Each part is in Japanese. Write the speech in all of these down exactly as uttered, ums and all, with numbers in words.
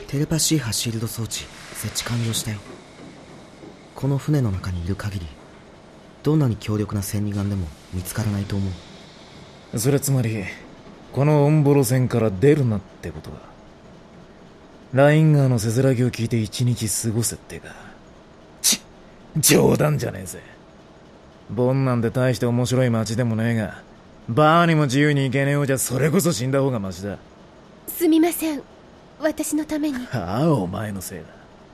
テレパシー波シールド装置設置完了したよ。この船の中にいる限りどんなに強力な千里眼でも見つからないと思う。それつまりこのオンボロ船から出るなってことか。ライン川のせせらぎを聞いて一日過ごせってか。ち冗談じゃねえぜ。ボンなんて大して面白い街でもねえが、バーにも自由に行けねえようじゃそれこそ死んだ方がマシだ。 すみません、私のために。 ああ、お前のせいだ。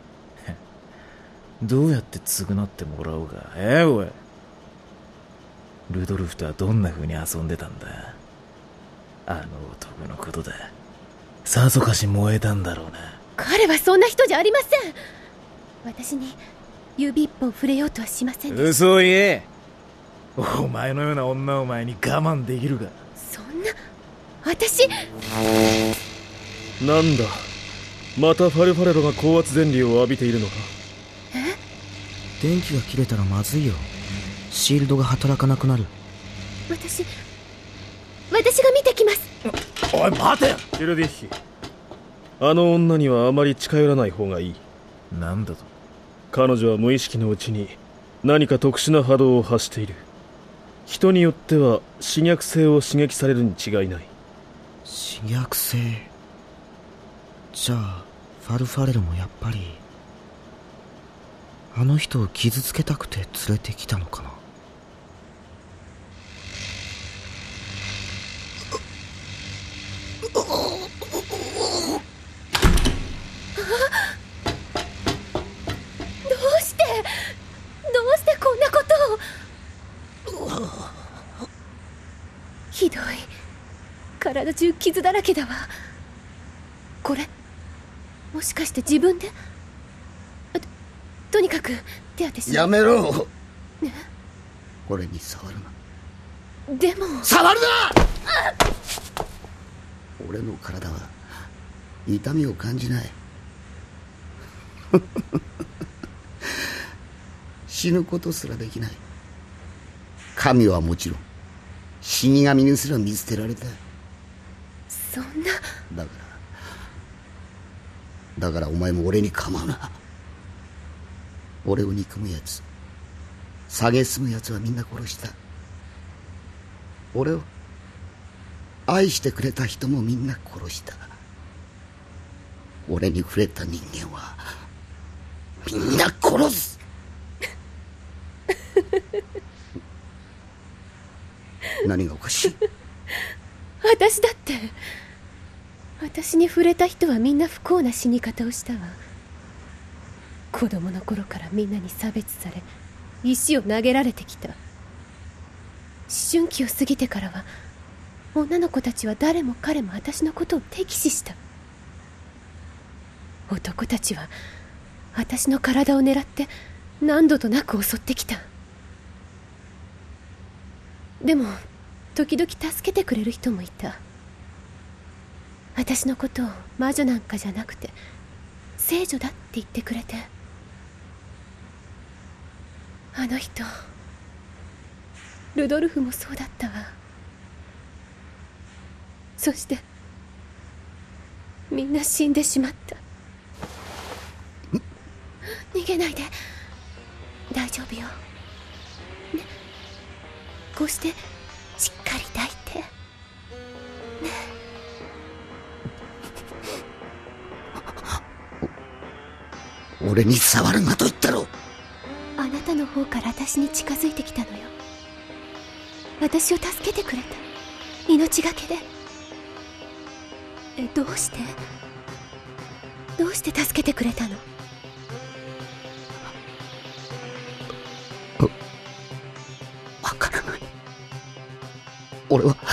どうやって償ってもらおうか。ええ、おい。ルドルフとはどんな風に遊んでたんだ。あの男のことだ。さぞかし燃えたんだろうな。 彼はそんな人じゃありません。私に指一本触れようとはしませんでした。 嘘を言え。お前のような女を前に我慢できるか。 そんな、私。 なんだ、またファルファレロが高圧電流を浴びているのか。 え？ 電気が切れたらまずいよ。シールドが働かなくなる。 私私が見てきます。 おい待てよ。 ヒルディッヒ、あの女にはあまり近寄らない方がいい。 なんだと。 彼女は無意識のうちに何か特殊な波動を発している。人によっては刺激性を刺激されるに違いない。 刺激性。じゃあファルファレルもやっぱりあの人を傷つけたくて連れてきたのかな。 ひどい。体中傷だらけだわ。これもしかして自分で？ と, とにかく手当てしやめろ。俺に触るな。でも触るな。俺の体は痛みを感じない。死ぬことすらできない。神はもちろん死神にすら見捨てられた。 そんな。 だからだからお前も俺に構うな。俺を憎むやつ、蔑むやつはみんな殺した。俺を愛してくれた人もみんな殺した。俺に触れた人間はみんな殺す。何がおかしい？ 私だって私に触れた人はみんな不幸な死に方をしたわ。子供の頃からみんなに差別され石を投げられてきた。思春期を過ぎてからは女の子たちは誰も彼も私のことを敵視した。男たちは私の体を狙って何度となく襲ってきた。でも時々助けてくれる人もいた。私のことを魔女なんかじゃなくて聖女だって言ってくれて。あの人ルドルフもそうだったわ。そしてみんな死んでしまった。逃げないで。大丈夫よ、ね、こうしてしっかり抱いてね。 俺に触るなと言ったろ。 あなたの方から私に近づいてきたのよ。私を助けてくれた。命がけで。え、どうしてどうして助けてくれたの？ わからない。俺は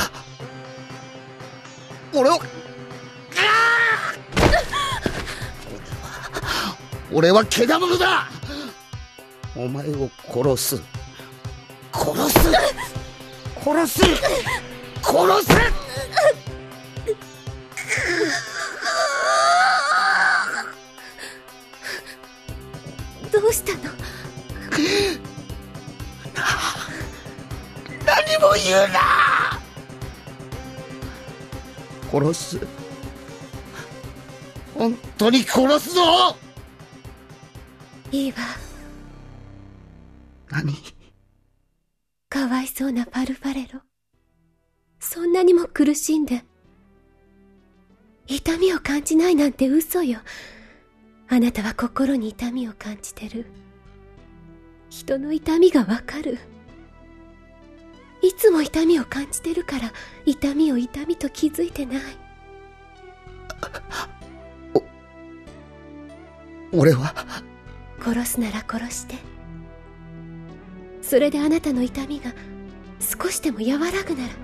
俺は俺はケダモノだ。お前を殺す殺す殺す殺す。 どうしたの？ 何も言うな。殺す本当に殺すぞ。 いいわ。 何？ かわいそうなパルファレロ。そんなにも苦しんで痛みを感じないなんて嘘よ。あなたは心に痛みを感じてる。人の痛みがわかる。いつも痛みを感じてるから痛みを痛みと気づいてない。 お俺は殺すなら殺して。それであなたの痛みが少しでも和らぐなら。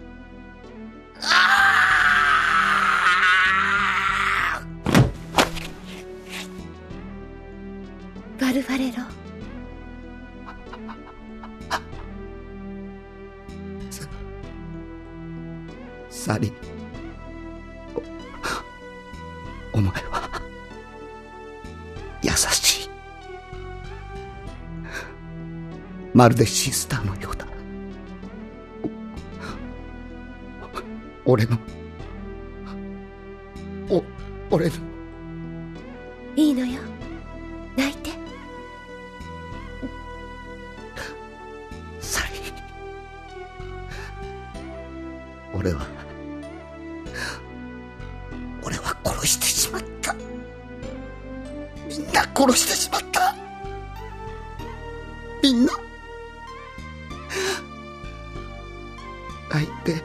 バルファレロ。 サリー、お、お前は優しい。まるでシスターのようだ。お俺のお俺のいいのよ、泣いて。 サリー、俺は俺は殺してしまった。みんな殺してしまった。みんな泣いて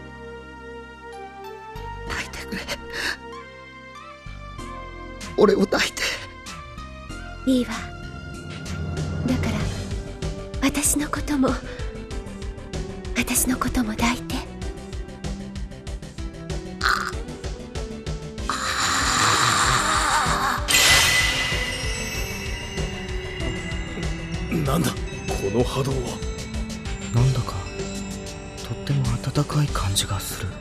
泣いてくれ。俺を抱いて。 いいわ。だから私のことも私のことも抱いて。 なんだこの波動は。 なんだかとっても温かい感じがする。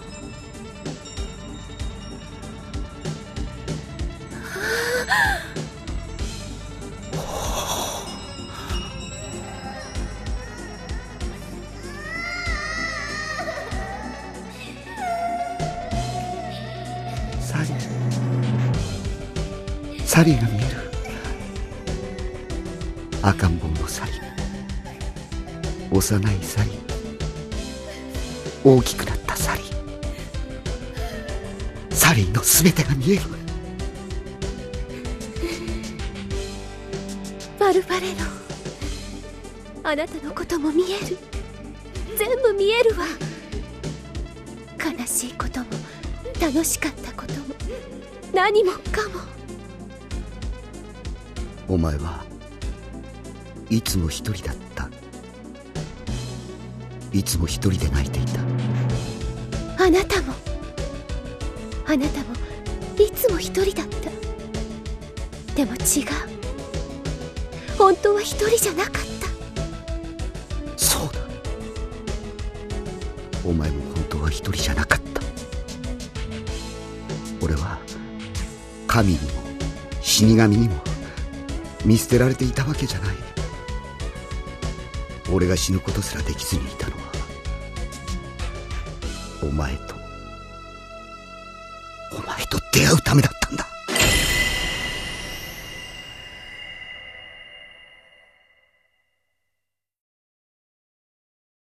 サリー、サリーが見える。赤ん坊のサリー、幼いサリー、大きくなったサリー、サリーの全てが見える。 バルファレロ、あなたのことも見える。全部見えるわ。悲しいことも楽しかったことも何もかも。 お前はいつも一人だった。いつも一人で泣いていた。 あなたもあなたもいつも一人だった。でも違う。本当は一人じゃなかった。 そうだ、お前も本当は一人じゃなかった。俺は神にも死神にも見捨てられていたわけじゃない。俺が死ぬことすらできずにいたのはお前とお前と出会うためだったんだ。